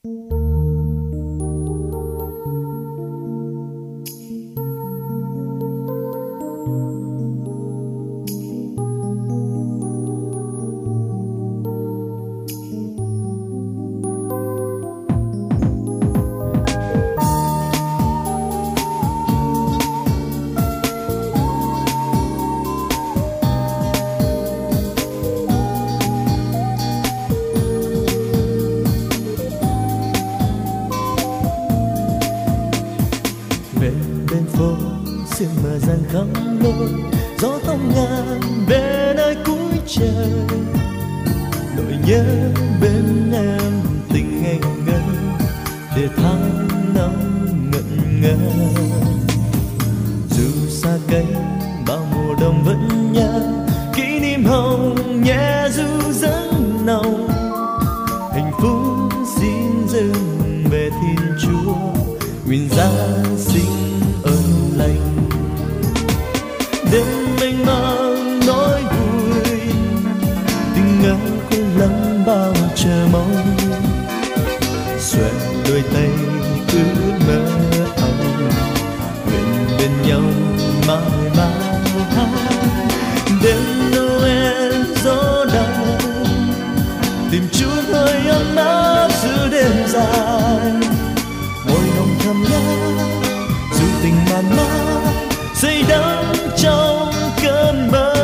sương mờ dần khắp nơi, gió tông ngàn về nơi cuối trời. Nỗi nhớ bên em tình ngây ngất, để tháng năm ngẩn ngơ. Dù xa cách bao mùa đông vẫn nhớ, kỷ niệm hồng nhẹ du dẫn nồng. Hạnh phúc xin dâng về Thiên Chúa, nguyện Giáng sinh ơn lành. Đêm mênh mang nỗi vui, tình ngỡ quên lắm bao chờ mong. Xoẹt đôi tay ước mơ hồng, nguyện bên nhau mãi mãi. Đêm Noel gió đau, tìm chút hơi ấm áp giữa đêm dài. Môi nồng thầm ngát, dù tình màn mát say đắm trong cơn mơ.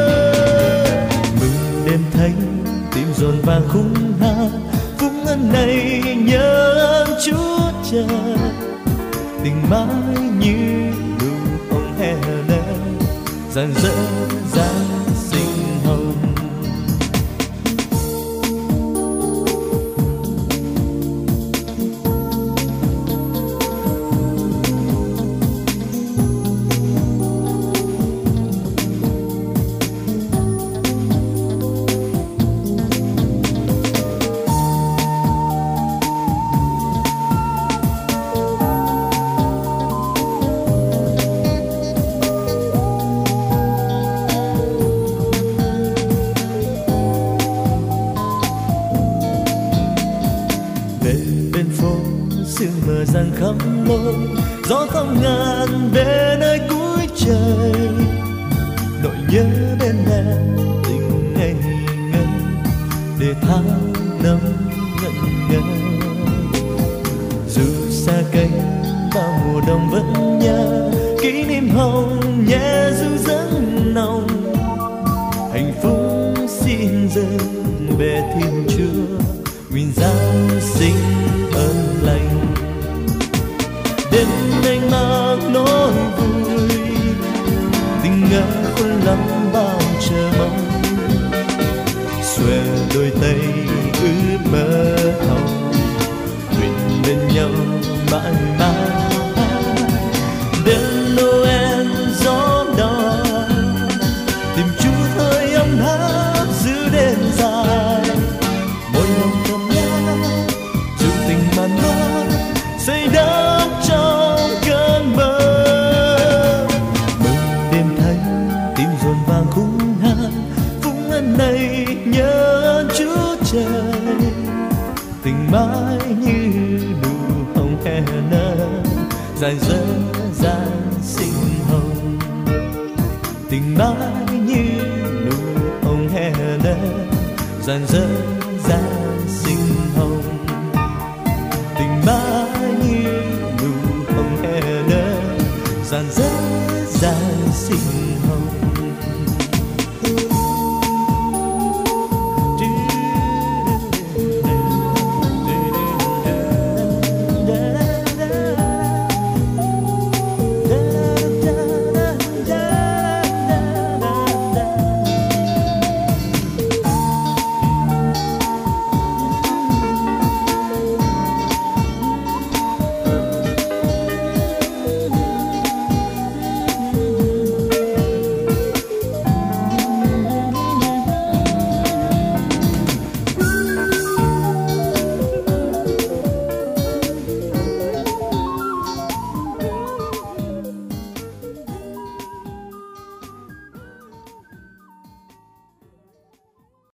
Mừng đêm thánh tim dồn vàng khung hát, phúc ân này nhớ ơn Chúa Trời. Tình mãi như nụ hồng hè nở, rạng rỡ Giáng sinh hồng. Sương mờ dần khắp nơi, gió thăm ngàn về nơi cuối trời. Nỗi nhớ bên em tình ngây ngất, để tháng năm ngẩn ngơ. Dù xa cách bao mùa đông vẫn nhớ, kỷ niệm hồng nhẹ du dẫn nồng. Hạnh phúc xin dâng về Thiên Chúa, nguyện Giáng sinh ơn lành. Đêm mênh mang nỗi vui, tình ngỡ khôn lắm bao chờ mong. Xòe đôi tay ước mơ hồng, nguyện bên nhau mãi mãi. Đêm Noel gió đỏ, tìm chút hơi ấm áp giữa đêm dài. Môi hồng thầm ngát, dù tình màn mát say đắm trong cơn mơ. Mừng đêm thánh tim dồn vàng khung hát, phúc ân này nhớ ơn Chúa Trời. Tình mãi như nụ hồng hè nở, dài dở Giáng sinh hồng. Tình mãi như nụ hồng hè nở, dài dở Giáng sinh hồng. Tình mãi như nụ hồng hè nở, rạng rỡ Giáng sinh